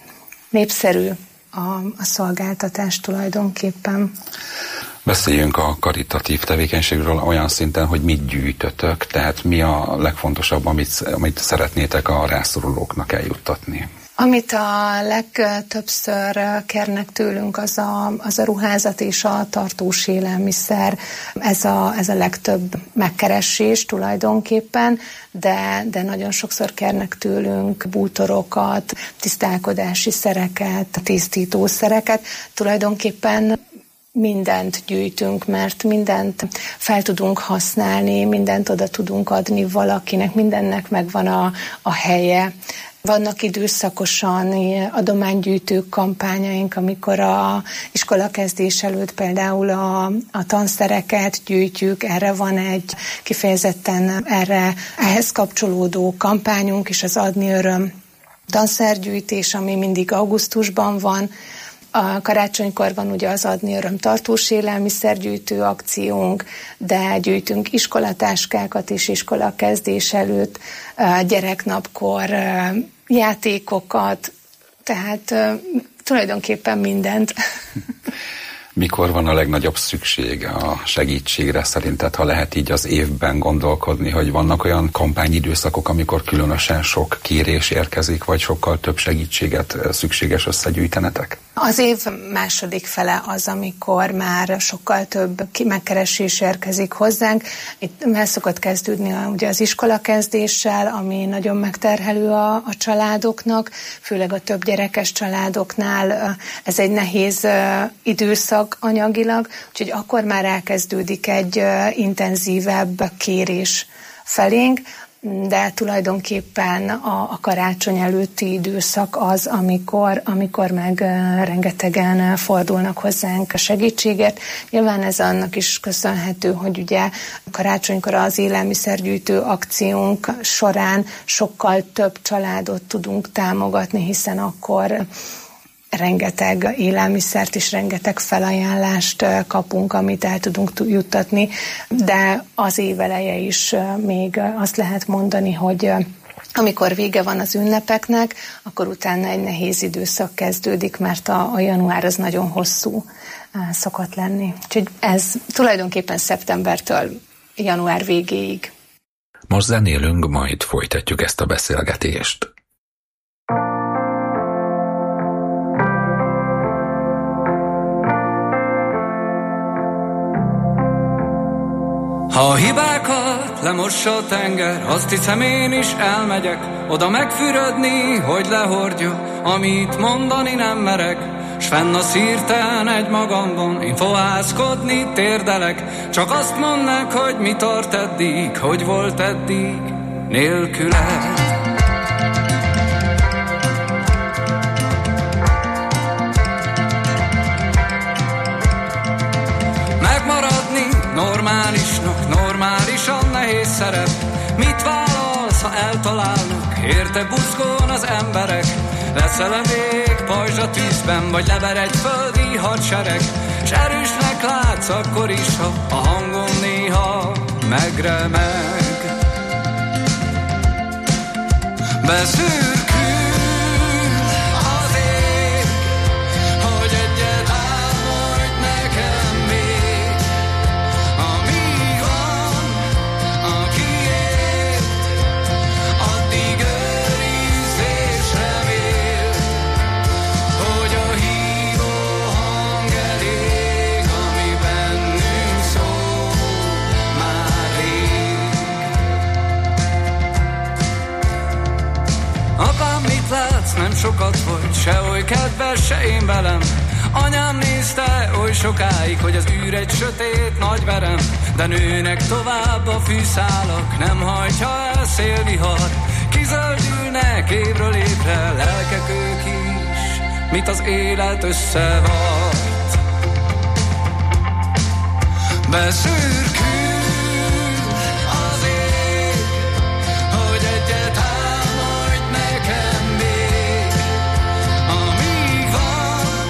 népszerű a, a szolgáltatás tulajdonképpen. Beszéljünk a karitatív tevékenységről olyan szinten, hogy mit gyűjtötök, tehát mi a legfontosabb, amit, amit szeretnétek a rászorulóknak eljuttatni? Amit a legtöbbször kérnek tőlünk, az a, az a ruházat és a tartós élelmiszer. Ez a, ez a legtöbb megkeresés tulajdonképpen, de, de nagyon sokszor kérnek tőlünk bútorokat, tisztálkodási szereket, tisztítószereket. Tulajdonképpen mindent gyűjtünk, mert mindent fel tudunk használni, mindent oda tudunk adni valakinek, mindennek megvan a, a helye. Vannak időszakosan adománygyűjtő kampányaink, amikor a iskolakezdés előtt például a, a tanszereket gyűjtjük, erre van egy kifejezetten erre, ehhez kapcsolódó kampányunk is, az Adni Öröm tanszergyűjtés, ami mindig augusztusban van. A karácsonykor van ugye az Adni Öröm tartós élelmiszergyűjtő akciónk, de gyűjtünk iskolatáskákat is iskolakezdés előtt, gyereknapkor játékokat, tehát tulajdonképpen mindent. Mikor van a legnagyobb szükség a segítségre szerinted, ha lehet így az évben gondolkodni, hogy vannak olyan kampányidőszakok, amikor különösen sok kérés érkezik, vagy sokkal több segítséget szükséges összegyűjtenetek? Az év második fele az, amikor már sokkal több megkeresés érkezik hozzánk. Itt el szokott kezdődni ugye az iskolakezdéssel, ami nagyon megterhelő a, a családoknak, főleg a több gyerekes családoknál. Ez egy nehéz időszak anyagilag, úgyhogy akkor már elkezdődik egy intenzívebb kérés felénk, de tulajdonképpen a, a karácsony előtti időszak az, amikor, amikor meg rengetegen fordulnak hozzánk a segítségért. Nyilván ez annak is köszönhető, hogy ugye karácsonykor az élelmiszergyűjtő akciónk során sokkal több családot tudunk támogatni, hiszen akkor rengeteg élelmiszert és rengeteg felajánlást kapunk, amit el tudunk juttatni, de az év eleje is még azt lehet mondani, hogy amikor vége van az ünnepeknek, akkor utána egy nehéz időszak kezdődik, mert a, a január az nagyon hosszú szokott lenni. Úgyhogy ez tulajdonképpen szeptembertől január végéig. Most zenélünk, majd folytatjuk ezt a beszélgetést. Ha a hibákat lemossa a tenger, azt hiszem én is elmegyek oda megfürödni, hogy lehordja, amit mondani nem merek. S fenn a szírten egy magamban én fohászkodni térdelek. Csak azt mondnak, hogy mi tart eddig, hogy volt eddig nélküled. Megmaradni normálisnak, normálisan nehéz szerep. Mit vállalsz, ha eltalálnak, érte buzgón az emberek. Leszel a még pajzsa tűzben, vagy lever egy földi hadsereg, s erősnek látsz akkor is, ha a hangom néha megremeg. Beszürkül az ég, hogy egyet álmodj nekem még, amíg van, akiért addig őrizd és reméld, hogy a hívó hang elég, ami bennünk szól már rég. Apám, mit látsz? Nem sokat vagy, se oly kedves, se én velem. Anyám nézte oly sokáig, hogy az űr egy sötét nagy verem, de nőnek tovább a fűszálak, nem hajtja el szélvihar. Kizöldülnek évről évre, lelkek ők is, mit az élet összevart. Beszürkül az ég, hogy egyet álmodj nekem még, amíg van,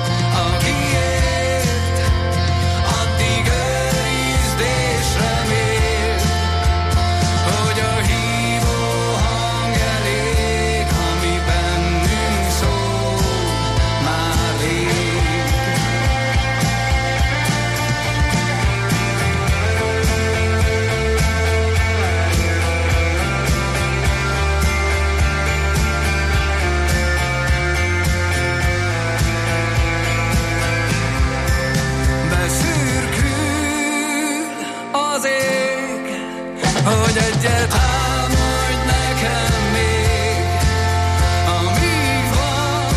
akiért addig őrizd és reméld, hogy a hívó hang elég, ami bennünk szól már rég. Beszürkül az ég, hogy egyet álmodj nekem még, amíg van,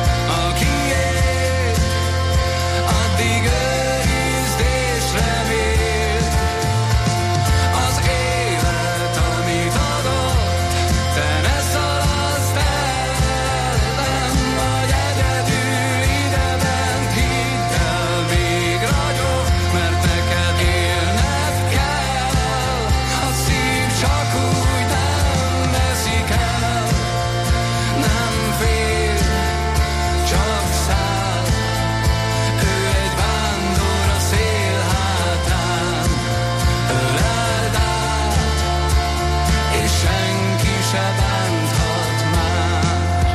akiért addig őrizd és reméld. Az élet, amit adott, te ne szalaszd el, nem vagy egyedül idebent, hidd el, még ragyog, mert neked élned kell. A szív csak úgy nem veszik el, nem fél, csak száll. Ő egy vándor a szél hátán, öleld át, és senki se bánthat már.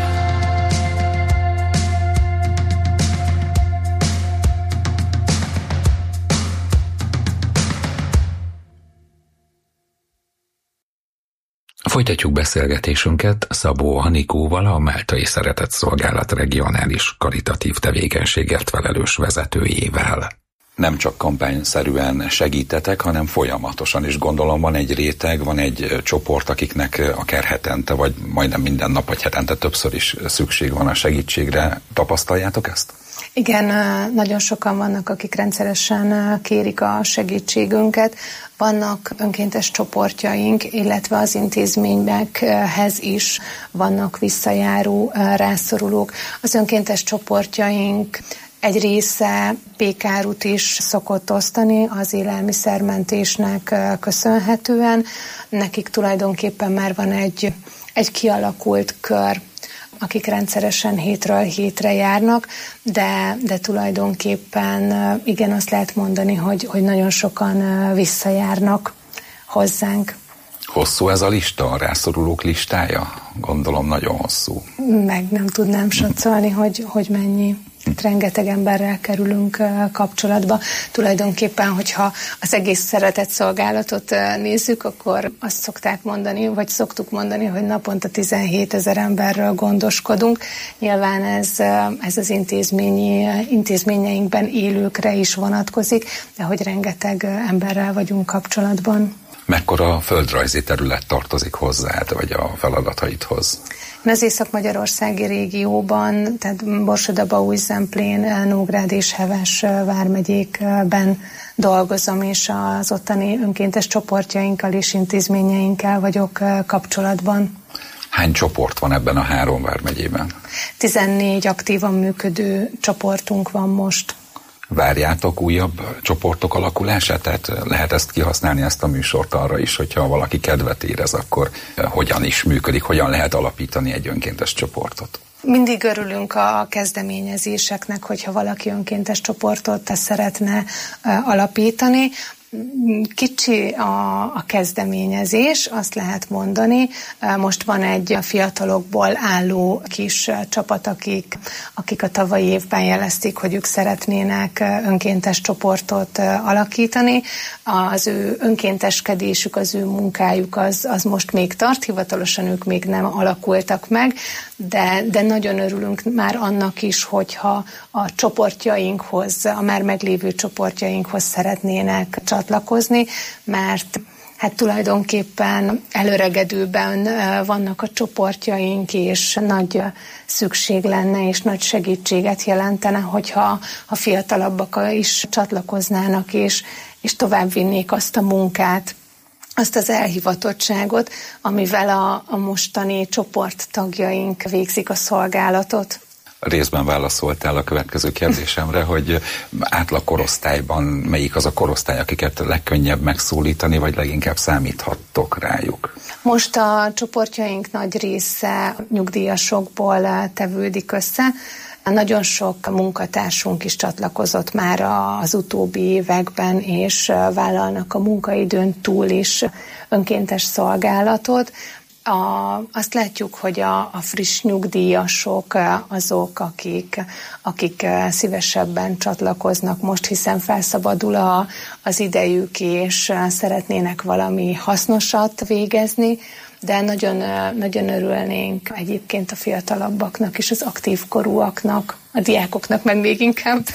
Folytatjuk beszélgetésünket Szabó Anikóval, a Máltai Szeretetszolgálat regionális karitatív tevékenységért felelős vezetőjével. Nem csak kampányszerűen segítetek, hanem folyamatosan is gondolom van egy réteg, van egy csoport, akiknek akár hetente, vagy majdnem minden nap, vagy hetente többször is szükség van a segítségre. Tapasztaljátok ezt? Igen, nagyon sokan vannak, akik rendszeresen kérik a segítségünket. Vannak önkéntes csoportjaink, illetve az intézményekhez is vannak visszajáró rászorulók. Az önkéntes csoportjaink egy része pékárut is szokott osztani az élelmiszermentésnek köszönhetően. Nekik tulajdonképpen már van egy, egy kialakult kör, akik rendszeresen hétről hétre járnak, de, de tulajdonképpen igen, azt lehet mondani, hogy, hogy nagyon sokan visszajárnak hozzánk. Hosszú ez a lista, a rászorulók listája? Gondolom nagyon hosszú. Meg nem tudnám satszolni, hogy, hogy mennyi. Rengeteg emberrel kerülünk kapcsolatba. Tulajdonképpen, hogyha az egész szeretetszolgálatot nézzük, akkor azt szokták mondani, vagy szoktuk mondani, hogy naponta tizenhétezer emberről gondoskodunk. Nyilván ez, ez az intézményi, intézményeinkben élőkre is vonatkozik, de hogy rengeteg emberrel vagyunk kapcsolatban. Mekkora földrajzi terület tartozik hozzád, vagy a feladataidhoz? Én az észak-magyarországi régióban, tehát Borsod-Abaúj-Zemplén, Nógrád és Heves vármegyékben dolgozom, és az ottani önkéntes csoportjainkkal és intézményeinkkel vagyok kapcsolatban. Hány csoport van ebben a három vármegyében? tizennégy aktívan működő csoportunk van most. Várjátok újabb csoportok alakulását? Tehát lehet ezt kihasználni, ezt a műsort arra is, hogyha valaki kedvet érez, akkor hogyan is működik, hogyan lehet alapítani egy önkéntes csoportot? Mindig örülünk a kezdeményezéseknek, hogyha valaki önkéntes csoportot szeretne alapítani. Kicsi a, a kezdeményezés, azt lehet mondani. Most van egy fiatalokból álló kis csapat, akik, akik a tavalyi évben jelezték, hogy ők szeretnének önkéntes csoportot alakítani. Az ő önkénteskedésük, az ő munkájuk az, az most még tart, hivatalosan ők még nem alakultak meg, de, de nagyon örülünk már annak is, hogyha a csoportjainkhoz, a már meglévő csoportjainkhoz szeretnének csatlakozni, mert hát tulajdonképpen előregedőben vannak a csoportjaink, és nagy szükség lenne, és nagy segítséget jelentene, hogyha a fiatalabbak is csatlakoznának, és, és továbbvinnék azt a munkát, azt az elhivatottságot, amivel a, a mostani csoporttagjaink végzik a szolgálatot. Részben válaszoltál a következő kérdésemre, hogy átlag korosztályban melyik az a korosztály, akiket legkönnyebb megszólítani, vagy leginkább számíthattok rájuk? Most a csoportjaink nagy része nyugdíjasokból tevődik össze. Nagyon sok munkatársunk is csatlakozott már az utóbbi években, és vállalnak a munkaidőn túl is önkéntes szolgálatot. A, azt látjuk, hogy a, a friss nyugdíjasok azok, akik, akik szívesebben csatlakoznak most, hiszen felszabadul a, az idejük, és szeretnének valami hasznosat végezni, de nagyon, nagyon örülnénk egyébként a fiatalabbaknak és az aktív korúaknak, a diákoknak meg még inkább.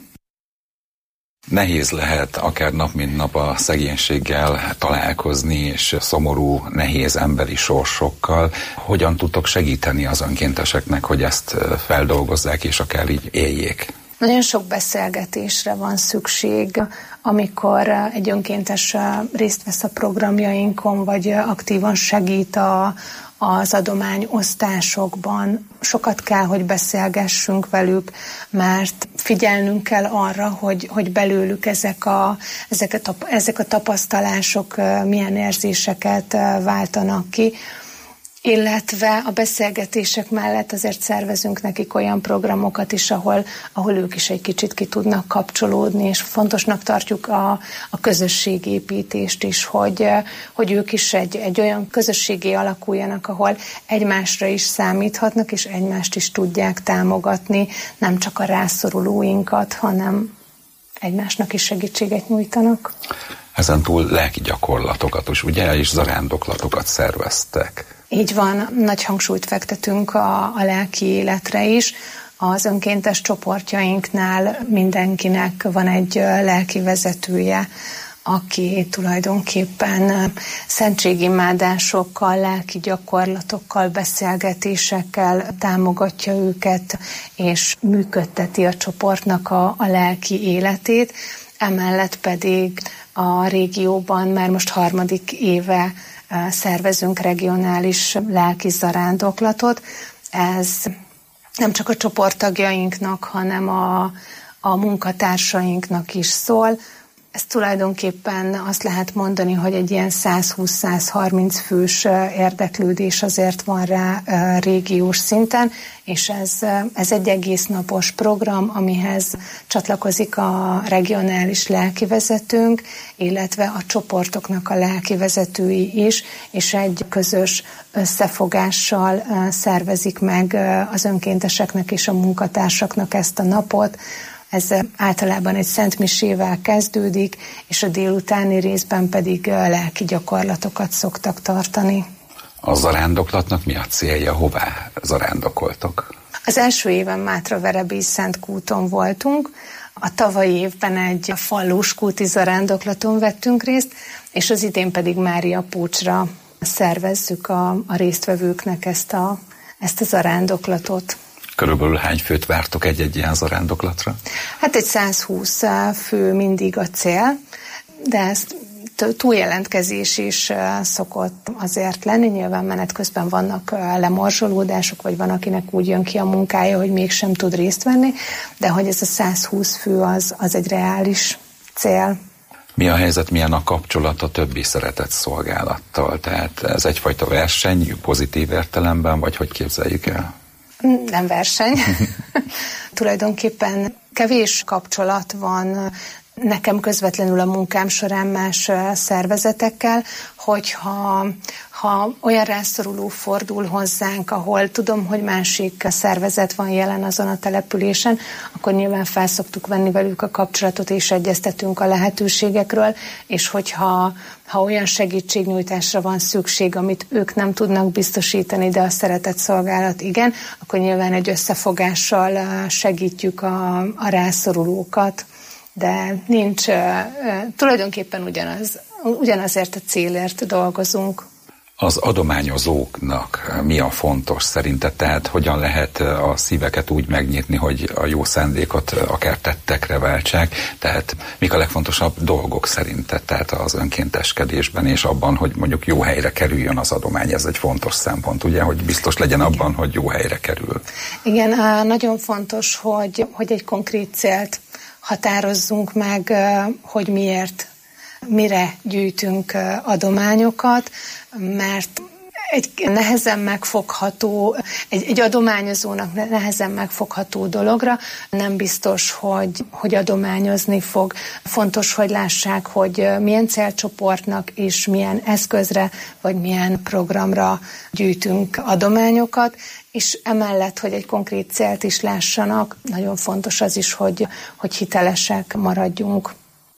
Nehéz lehet akár nap mint nap a szegénységgel találkozni, és szomorú, nehéz emberi sorsokkal. Hogyan tudtok segíteni az önkénteseknek, hogy ezt feldolgozzák, és akár így éljék? Nagyon sok beszélgetésre van szükség, amikor egy önkéntes részt vesz a programjainkon, vagy aktívan segít a, az adományosztásokban. Sokat kell, hogy beszélgessünk velük, mert figyelnünk kell arra, hogy, hogy belőlük ezek a, ezek, a, ezek a tapasztalások milyen érzéseket váltanak ki, illetve a beszélgetések mellett azért szervezünk nekik olyan programokat is, ahol, ahol ők is egy kicsit ki tudnak kapcsolódni, és fontosnak tartjuk a, a közösségépítést is, hogy, hogy ők is egy, egy olyan közösségé alakuljanak, ahol egymásra is számíthatnak, és egymást is tudják támogatni, nem csak a rászorulóinkat, hanem egymásnak is segítséget nyújtanak. Ezen túl lelki gyakorlatokat is, ugye, és zarándoklatokat szerveztek. Így van, nagy hangsúlyt fektetünk a, a lelki életre is. Az önkéntes csoportjainknál mindenkinek van egy lelki vezetője, aki tulajdonképpen szentségimádásokkal, lelki gyakorlatokkal, beszélgetésekkel támogatja őket, és működteti a csoportnak a, a lelki életét. Emellett pedig a régióban már most harmadik éve szervezünk regionális lelki zarándoklatot. Ez nem csak a csoporttagjainknak, hanem a, a munkatársainknak is szól. Ez tulajdonképpen azt lehet mondani, hogy egy ilyen száz húsz száz harminc fős érdeklődés azért van rá régiós szinten, és ez, ez egy egész napos program, amihez csatlakozik a regionális lelkivezetőnk, illetve a csoportoknak a lelkivezetői is, és egy közös összefogással szervezik meg az önkénteseknek és a munkatársaknak ezt a napot. Ez általában egy szentmisével kezdődik, és a délutáni részben pedig lelki gyakorlatokat szoktak tartani. A zarándoklatnak mi a célja? Hová zarándokoltok? Az első éven Mátraverebély Szentkúton voltunk, a tavalyi évben egy fallós kúti zarándoklaton vettünk részt, és az idén pedig Máriapócsra szervezzük a, a résztvevőknek ezt a, ezt a zarándoklatot. Körülbelül hány főt vártok egy-egy ilyen zarándoklatra? Hát egy száz húsz fő mindig a cél, de ezt túljelentkezés is szokott azért lenni. Nyilván menet közben vannak lemorzsolódások, vagy van, akinek úgy jön ki a munkája, hogy mégsem tud részt venni, de hogy ez a száz húsz fő az, az egy reális cél. Mi a helyzet, milyen a kapcsolat a többi szeretett szolgálattal? Tehát ez egyfajta verseny, pozitív értelemben, vagy hogy képzeljük el? Nem verseny. Tulajdonképpen kevés kapcsolat van nekem közvetlenül a munkám során más szervezetekkel, hogyha ha olyan rászoruló fordul hozzánk, ahol tudom, hogy másik szervezet van jelen azon a településen, akkor nyilván fel szoktuk venni velük a kapcsolatot, és egyeztetünk a lehetőségekről, és hogyha ha olyan segítségnyújtásra van szükség, amit ők nem tudnak biztosítani, de a szeretett szolgálat igen, akkor nyilván egy összefogással segítjük a, a rászorulókat. De nincs, tulajdonképpen ugyanaz, ugyanazért a célért dolgozunk. Az adományozóknak mi a fontos szerinted? Tehát hogyan lehet a szíveket úgy megnyitni, hogy a jó szándékot akár tettekre váltsák? Tehát mik a legfontosabb dolgok szerinted? Tehát az önkénteskedésben és abban, hogy mondjuk jó helyre kerüljön az adomány, ez egy fontos szempont, ugye, hogy biztos legyen abban, hogy jó helyre kerül. Igen, nagyon fontos, hogy, hogy egy konkrét célt határozzunk meg, hogy miért, mire gyűjtünk adományokat, mert egy nehezen megfogható, egy, egy adományozónak nehezen megfogható dologra nem biztos, hogy, hogy adományozni fog. Fontos, hogy lássák, hogy milyen célcsoportnak és milyen eszközre, vagy milyen programra gyűjtünk adományokat, és emellett, hogy egy konkrét célt is lássanak, nagyon fontos az is, hogy, hogy hitelesek maradjunk,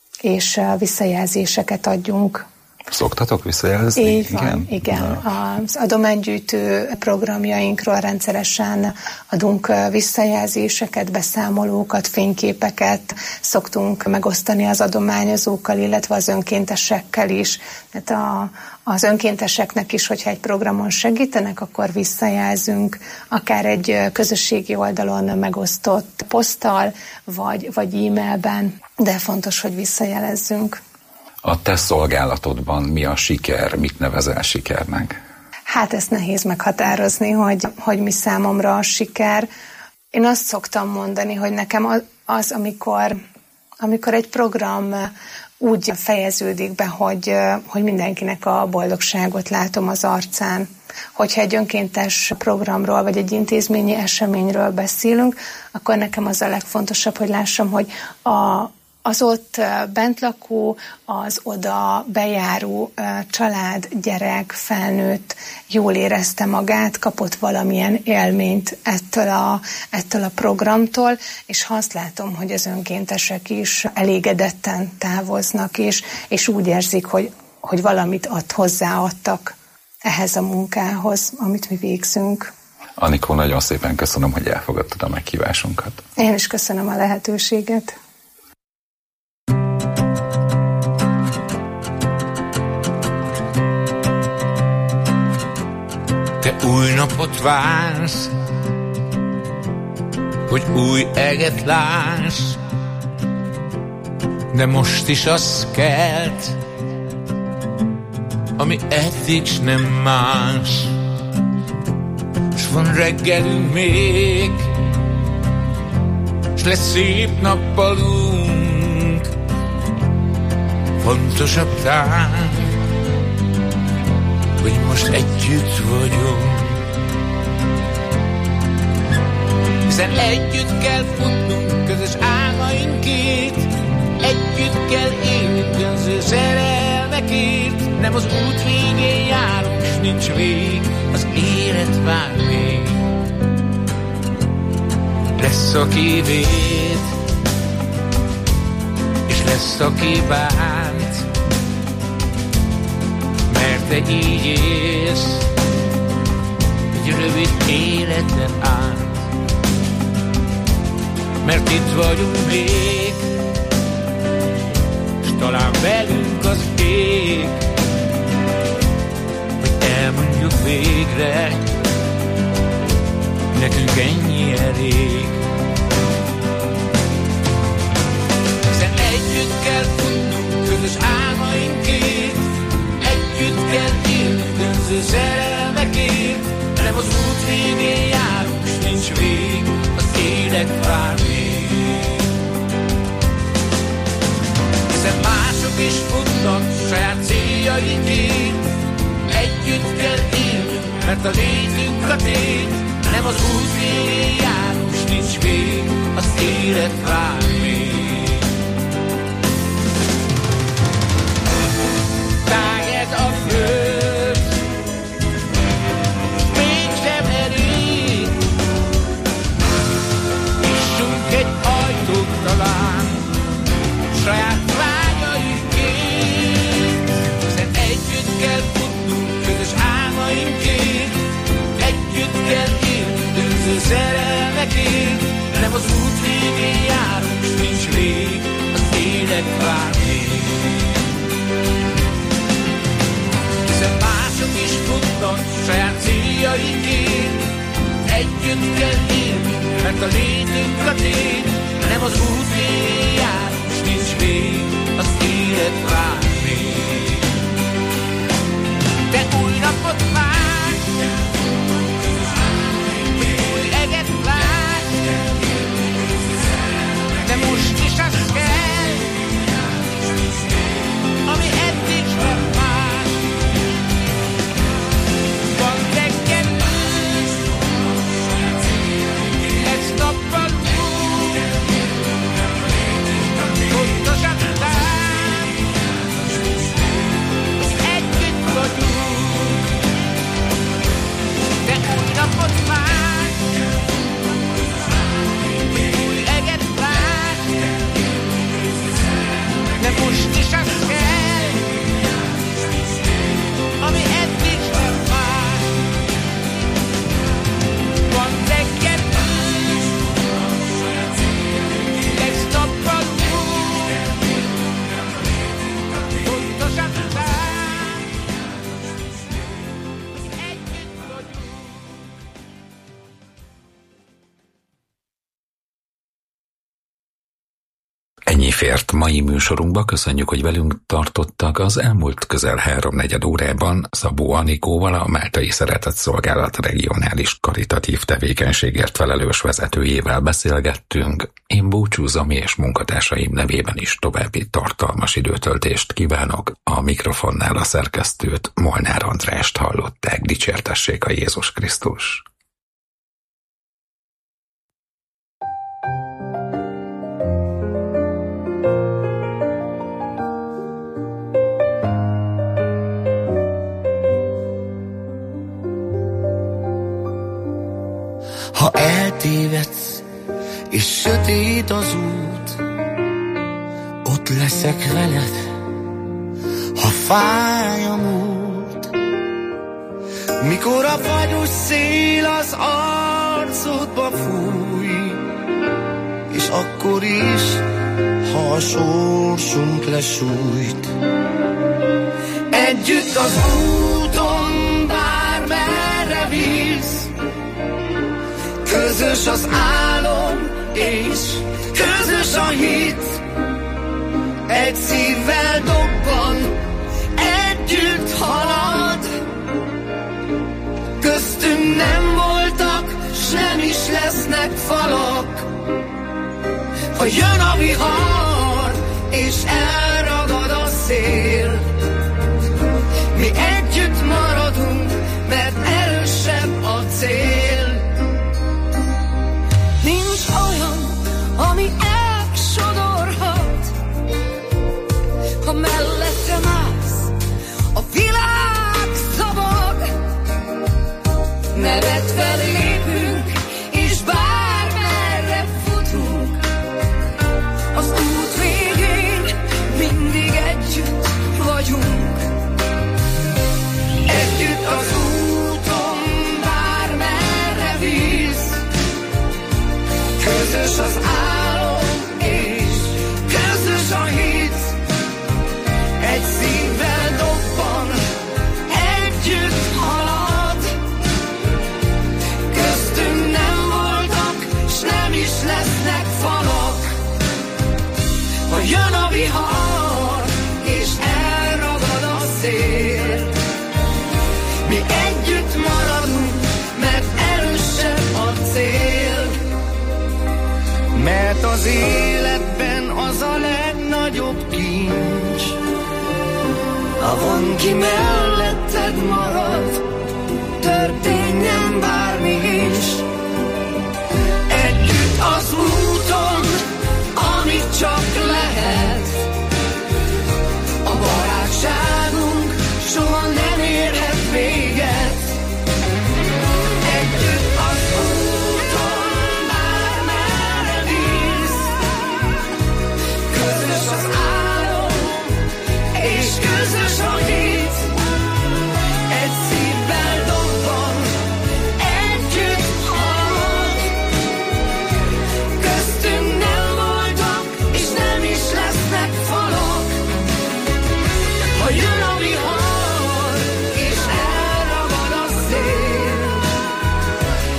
és visszajelzéseket adjunk. Szoktatok visszajelzni? Így van, igen. igen. Az adománygyűjtő programjainkról rendszeresen adunk visszajelzéseket, beszámolókat, fényképeket, szoktunk megosztani az adományozókkal, illetve az önkéntesekkel is. Tehát a, az önkénteseknek is, hogyha egy programon segítenek, akkor visszajelzünk, akár egy közösségi oldalon megosztott poszttal, vagy, vagy e-mailben, de fontos, hogy visszajelezzünk. A te szolgálatodban mi a siker, mit nevezel sikernek? Hát ezt nehéz meghatározni, hogy, hogy mi számomra a siker. Én azt szoktam mondani, hogy nekem az, amikor, amikor egy program úgy fejeződik be, hogy, hogy mindenkinek a boldogságot látom az arcán. Hogyha egy önkéntes programról, vagy egy intézményi eseményről beszélünk, akkor nekem az a legfontosabb, hogy lássam, hogy a az ott bentlakó, az oda bejáró család, gyerek, felnőtt jól érezte magát, kapott valamilyen élményt ettől a, ettől a programtól, és ha azt látom, hogy az önkéntesek is elégedetten távoznak, és, és úgy érzik, hogy, hogy valamit ad, hozzáadtak ehhez a munkához, amit mi végzünk. Anikó, nagyon szépen köszönöm, hogy elfogadtad a meghívásunkat. Én is köszönöm a lehetőséget. Te új napot vársz, hogy új eget láss, de most is az kelt, ami eddig s nem más. S van reggelünk még, s lesz szép nappalunk, fontosabb tán, hogy most együtt vagyunk. Hiszen együtt kell futnunk közös álmainkért, együtt kell élnünk közös szerelmekért. Nem az út végén járunk, s nincs vég, az élet vár még. Lesz, aki véd, és lesz, aki bánt, te így élsz egy rövid életen át. Mert itt vagyunk még, s talán velünk az ég, hogy elmondjuk végre, nekünk ennyi elég. Hiszen együtt kell tudnunk közös álmainkért, az út végén járunk, s nincs vég, az élet vár még. Hiszen mások is futnak saját céljainkért, együtt kell élnünk, mert a létünk a tét. Nem az út végén járunk, s nincs vég, az élet vár még. Táged a föld, mégsem elég, nyissunk egy ajtót talán saját vágyainkért, hiszen együtt kell futnunk közös álmainkért, együtt kell élnünk önző szerelmekért. Nem az út végén járunk, s nincs vég, az élet vár még. Hiszen mások is futnak saját céljainkért, együtt kell élnünk, mert a létünk a tét. Nem az út végén járunk, s nincs vég, az élet vár még. De új napot vár, új eget vár, de most is az kell, ami eddig sem már. Van reggel ősz, lesz nappal úr, pontosan tán, együtt vagyunk. De új napot vár, új eget vár, de most is az kell, ami eddig sem már. Van reggel ősz, lesz nappal úr, pontosan tán, együtt vagyunk. Ennyi fért mai műsorunkba, köszönjük, hogy velünk tartottak. Az elmúlt közel háromnegyed órában Szabó Anikóval, a Máltai Szeretetszolgálat regionális karitatív tevékenységért felelős vezetőjével beszélgettünk. Én búcsúzom, és munkatársaim nevében is további tartalmas időtöltést kívánok. A mikrofonnál a szerkesztőt, Molnár Andrást hallották. Dicsértessék a Jézus Krisztus! Ha eltévedsz, és sötét az út, ott leszek veled. Ha fáj a múlt, mikor a fagyos szél az arcodba fúj, és akkor is, ha a sorsunk lesújt. Együtt az úton bármerre visz, közös az álom, és közös a hit. Egy szívvel dobban, együtt halad. Köztünk nem voltak, s nem is lesznek falak. Ha jön a vihar, és elragad a szél, mi együtt maradunk, mert erősebb a cél. Nincs olyan, ami elsodorhat, ha mellettem állsz, a világ szabad. Nevetve lépünk, és bármerre futunk, az út végén mindig együtt vagyunk. Együtt az úton bármerre visz, közös az álom, és közös a hit. Egy szívvel dobban, együtt halad. Köztünk nem voltak, s nem is lesznek falak. Ha jön a vihar, és elragad a szél, mi együtt maradunk, mert az életben az a legnagyobb kincs. Ha van, ki melletted marad, történjen bár